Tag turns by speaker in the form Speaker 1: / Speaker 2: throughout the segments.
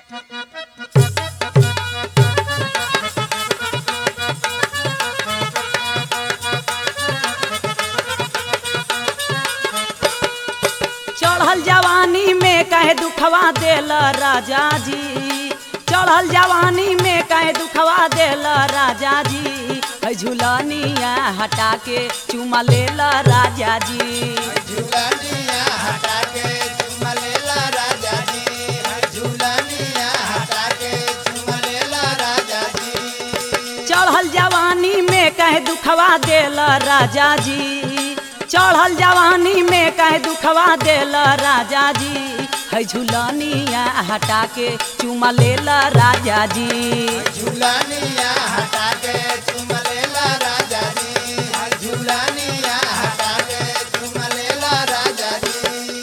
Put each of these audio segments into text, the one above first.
Speaker 1: चढ़ल जवानी में कहे दुखवा देल राजा जी, चढ़ल जवानी में कहे दुखवा देल राजा जी, है झूलनिया हटा के चुमा लेल राजा जी।
Speaker 2: झूलनिया हटा के चुमा लेला राजा जी, झूलनिया हटा के चुमा लेला राजा जी।
Speaker 1: चढ़ल जवानी में कहे दुखवा देल राजा जी, चढ़ल जवानी में कहे दुखवा देल राजा जी, है झूलनिया हटा के चुमा लेल राजा जी।
Speaker 2: झूलनिया हटा के चुमा लेला राजा जी, झूलनिया हटा के चुमा लेला राजा जी।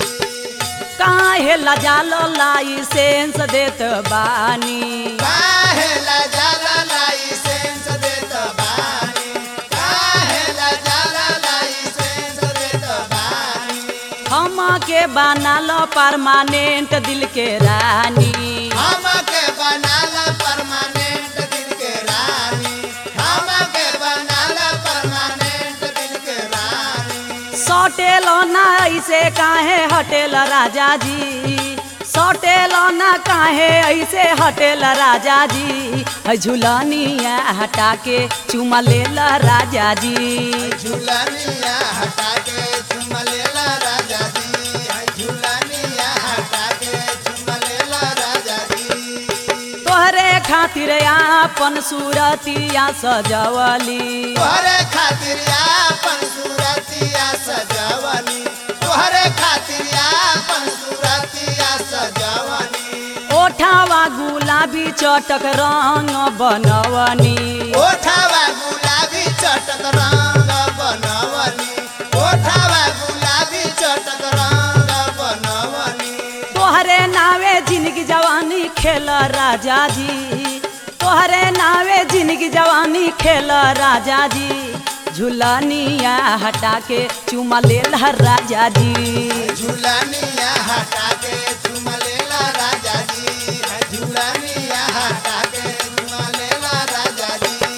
Speaker 1: काहे लजाल लाइसेंस देत बानी,
Speaker 2: काहे लजाला लाइसेंस देत बानी, काहे लजाला लाइसेंस देत बानी।
Speaker 1: हमके बनाल परमानेंट दिल के रानी,
Speaker 2: हमके बनाला परमानेंट दिल के रानी, हमके बनाला परमानेंट दिल के रानी।
Speaker 1: सटेल ना ऐसे काहे हटेल राजा जी, सटेल ना काहे ऐसे हटेल राजा जी, है झूलनिया हटा के चुमा लेल राजा जी।
Speaker 2: झूलनिया हटा के चुमा लेला राजा जी, झूलनिया हटा के चुमा लेला राजा जी।
Speaker 1: तोहरे खातिर आपन सूरतिया सजवली,
Speaker 2: तोहरे खातिर आपन सूरतिया सजवनी, तोहरे खातिर आपन सूरतिया सजवनी।
Speaker 1: ओठावा गुलाबी चटक रंग बनवनी,
Speaker 2: ओठावा गुलाबी चटक रंग बनवनी, ओठावा गुलाबी चटक रंग बनवनी।
Speaker 1: तोहरे नावे जिंदगी जवानी खेल राजा जी, तोहरे नावे जिंदगी जवानी खेल राजा जी, झूलनिया हटा के चुमा लेल राजा जी।
Speaker 2: झूलनिया हटा के चुमा लेला राजा जी, झूलनिया हटा के चुमा लेला राजा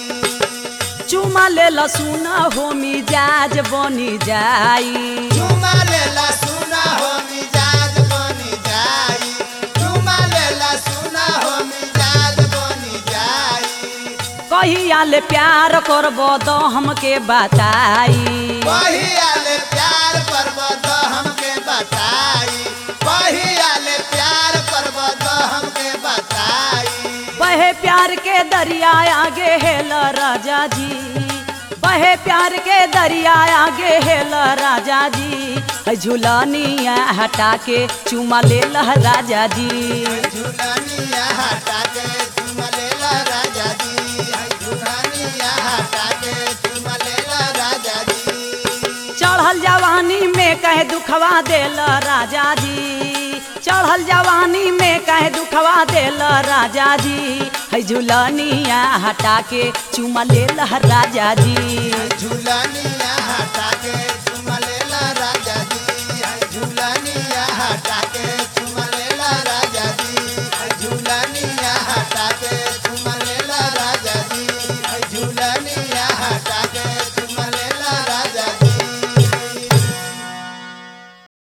Speaker 2: जी।
Speaker 1: चुमा लेल सुन हो मिजाज बनी जाई,
Speaker 2: चुमा लेला सुना हो मिजाज बनी जाई, चुमा लेला सुना हो मिजाज बनी जाई।
Speaker 1: कहिया ले प्यार करबो तो हमके बताई,
Speaker 2: पहियाले प्यार करब तो हमके बताई, पहियाले प्यार करब तो हमके बताई।
Speaker 1: बहे प्यार के दरिया आगे हेल राजा जी, बहे प्यार के दरिया आगे हेल राजा जी, है झूलनिया हटा के चुमा लेल राजा जी।
Speaker 2: झूलनिया हटा के चुमा लेला राजा जी, झूलनिया हटा के चुमा लेला राजा जी।
Speaker 1: चढ़ल जवानी में कहे दुखवा देल राजा जी, चढ़ल जवानी में कहे दुखवा देल राजा जी, है झूलनिया हटा के चुमा लेल राजा जी।
Speaker 2: झूलनिया हटा